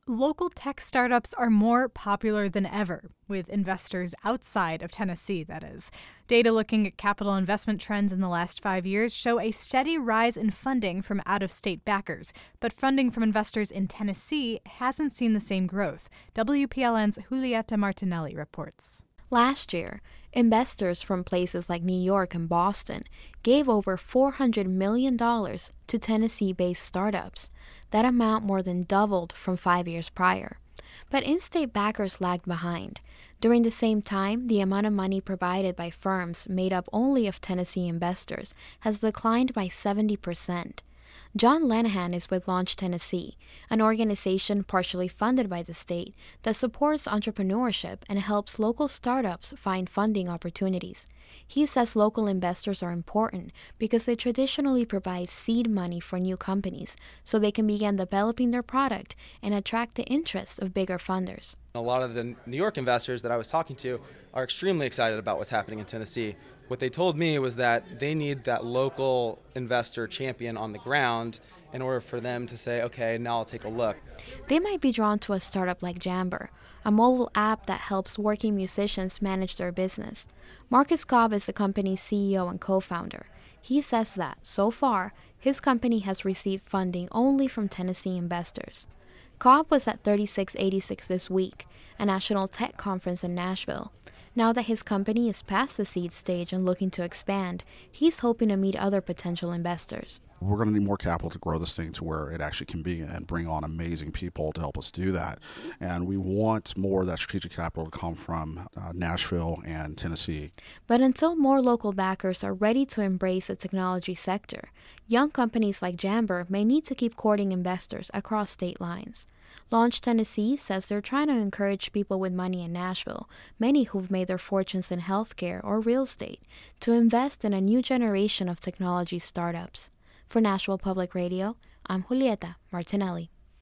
Local tech startups are more popular than ever, with investors outside of Tennessee, that is. Data looking at capital investment trends in the last 5 years show a steady rise in funding from out-of-state backers, but funding from investors in Tennessee hasn't seen the same growth. WPLN's Julieta Martinelli reports. Last year, investors from places like New York and Boston gave over $400 million to Tennessee-based startups. That amount more than doubled from 5 years prior. But in-state backers lagged behind. During the same time, the amount of money provided by firms made up only of Tennessee investors has declined by 70%. John Lenihan is with Launch Tennessee, an organization partially funded by the state that supports entrepreneurship and helps local startups find funding opportunities. He says local investors are important because they traditionally provide seed money for new companies so they can begin developing their product and attract the interest of bigger funders. A lot of the New York investors that I was talking to are extremely excited about what's happening in Tennessee. What they told me was that they need that local investor champion on the ground in order for them to say, okay, now I'll take a look. They might be drawn to a startup like Jamber, a mobile app that helps working musicians manage their business. Marcus Cobb is the company's CEO and co-founder. He says that, so far, his company has received funding only from Tennessee investors. Cobb was at 3686 this week, a national tech conference in Nashville. Now that his company is past the seed stage and looking to expand, he's hoping to meet other potential investors. We're going to need more capital to grow this thing to where it actually can be and bring on amazing people to help us do that. And we want more of that strategic capital to come from Nashville and Tennessee. But until more local backers are ready to embrace the technology sector, young companies like Jamber may need to keep courting investors across state lines. Launch Tennessee says they're trying to encourage people with money in Nashville, many who've made their fortunes in healthcare or real estate, to invest in a new generation of technology startups. For Nashville Public Radio, I'm Julieta Martinelli.